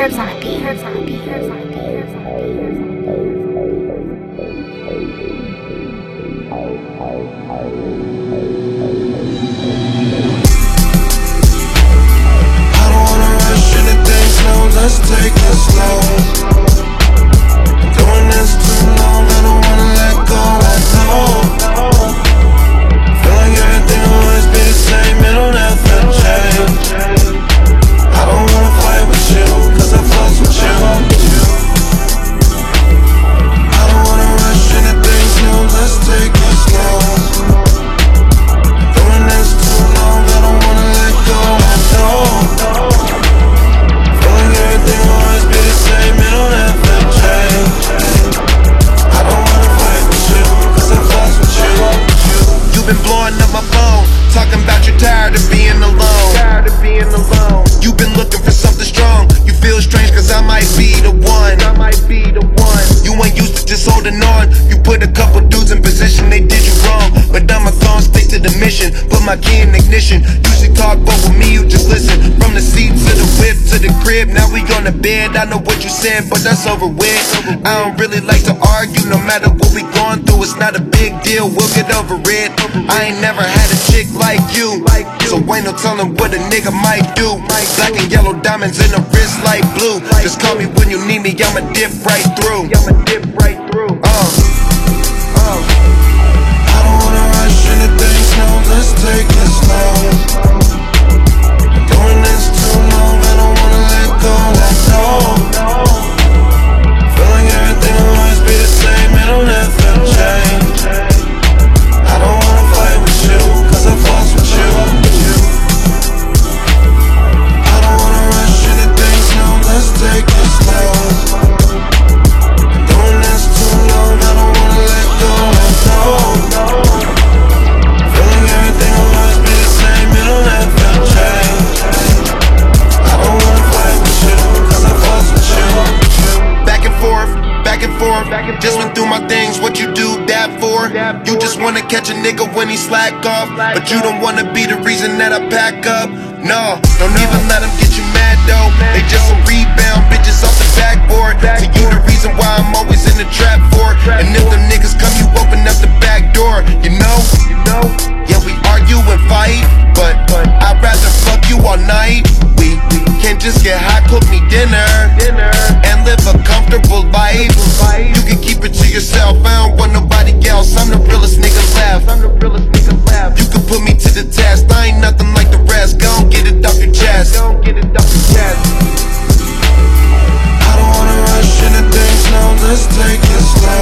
Herbs on a beat. Herbs on a beat. Herbs on a beat. Herbs on a beat. Herbs on a beat. I don't wanna rush into things, no, let's take it slow. Doing this too long, I don't wanna let go, let go. Feel like everything will always be the same, it don't have to change. I don't wanna fight with you, cause I fuss with you. I don't wanna rush into things, no, let's take it slow. Doing this too long, I don't wanna let go, let go. Feel like everything will always be the same, it don't have to change. I don't wanna fight with you, cause I fuss with you. You've been blowing up my phone, talking about you're tired of being alone. You've been looking for something strong. You feel strange cause I might be the one. You ain't used to just holding on. You put a couple dudes in position, they did you wrong. But I'ma gon' stick to the mission. Put my key in ignition. Usually talk, but with me you just listen. From the seat to the whip to the crib, now we on the bed. I know what you said, but that's over with. I don't really like to argue, no matter what we going through. It's not a big deal, we'll get over it. I ain't never had a chick like you, so ain't no telling what a nigga might do. Black and yellow diamonds in the wrist like blue. Just call me when you need me, I'ma dip right through. I don't wanna rush into things, no, let's take it slow. Doing this too long, I don't wanna let go, let go. Feel like everything will always be the same, it don't have to change. I don't wanna fight with you, cause I fuss with you. I don't wanna rush into things, no, let's take it slow. Doing this too long, I don't wanna let go, let go. Feel like everything will always be the same, it don't have to change. I don't wanna fight with you, cause I fuss with you. Back and forth, just went through my things, what you do that for? You just wanna catch a nigga when he slack off, but you don't wanna be the reason that I pack up. No, don't even let them get you mad though. They just some rebound bitches off the backboard. To you the reason why I'm always in the trap for. And if them niggas come, you open up the back door. You know? Yeah, we argue and fight, but I'd rather fuck you all night. We can't just get high, cook me dinner and live a comfortable life. You can keep it to yourself, I don't want nobody else. I'm the realest nigga left. You can put me to the test, I ain't nothing like the rest. Go and get it off your chest. I don't wanna rush into things, no, let's take it slow.